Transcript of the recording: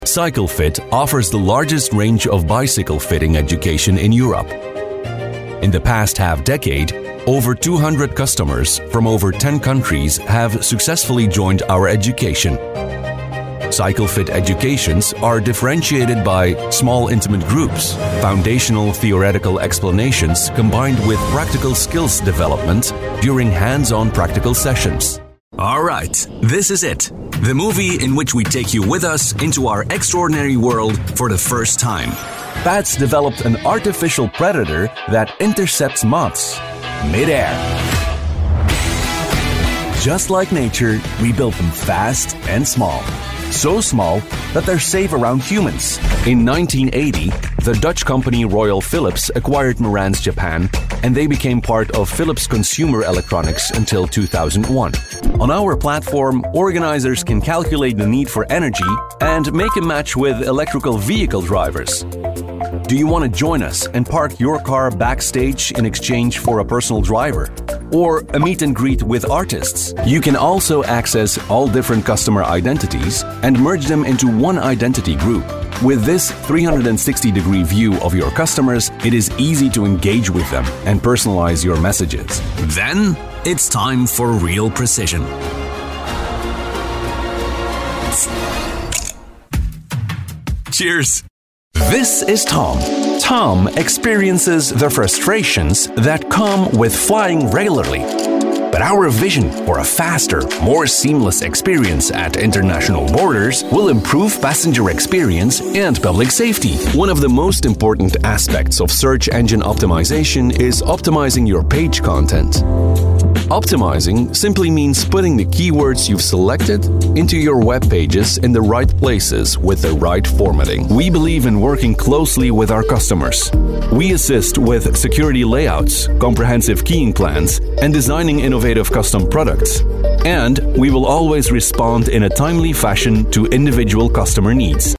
CycleFit offers the largest range of bicycle fitting education in Europe. In the past half-decade, over 200 customers from over 10 countries have successfully joined our education. CycleFit educations are differentiated by small intimate groups, foundational theoretical explanations combined with practical skills development during hands-on practical sessions. All right, this is it. The movie in which we take you with us into our extraordinary world for the first time. Bats developed an artificial predator that intercepts moths mid-air. Just like nature, we built them fast and small. So small that they're safe around humans. In 1980, the Dutch company Royal Philips acquired Marantz Japan, and they became part of Philips Consumer Electronics until 2001. On our platform, organizers can calculate the need for energy and make a match with electrical vehicle drivers. Do you want to join us and park your car backstage in exchange for a personal driver? Or a meet and greet with artists? You can also access all different customer identities and merge them into one identity group. With this 360-degree view of your customers, it is easy to engage with them and personalize your messages. Then, it's time for real precision. Cheers! This is Tom. Tom experiences the frustrations that come with flying regularly. But our vision for a faster, more seamless experience at international borders will improve passenger experience and public safety. One of the most important aspects of search engine optimization is optimizing your page content. Optimizing simply means putting the keywords you've selected into your web pages in the right places with the right formatting. We believe in working closely with our customers. We assist with security layouts, comprehensive keying plans, and designing innovative custom products. And we will always respond in a timely fashion to individual customer needs.